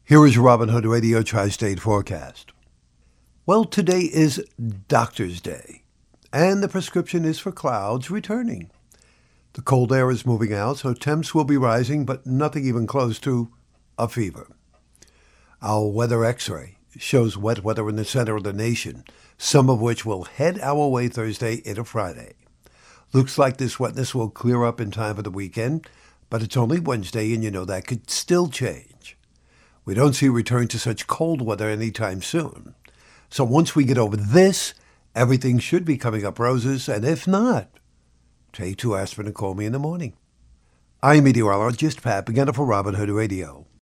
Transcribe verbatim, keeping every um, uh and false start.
Here is your Robin Hood Radio Tri-State forecast. Well, today is Doctor's Day, and the prescription is for clouds returning. The cold air is moving out, so temps will be rising, but nothing even close to a fever. Our weather x-ray shows wet weather in the center of the nation, some of which will head our way Thursday into Friday. Looks like this wetness will clear up in time for the weekend, but it's only Wednesday, and you know that could still change. We don't see a return to such cold weather anytime soon. So once we get over this, everything should be coming up roses, and if not, take two aspirin and call me in the morning. I'm meteorologist Pat Begana for Robin Hood Radio.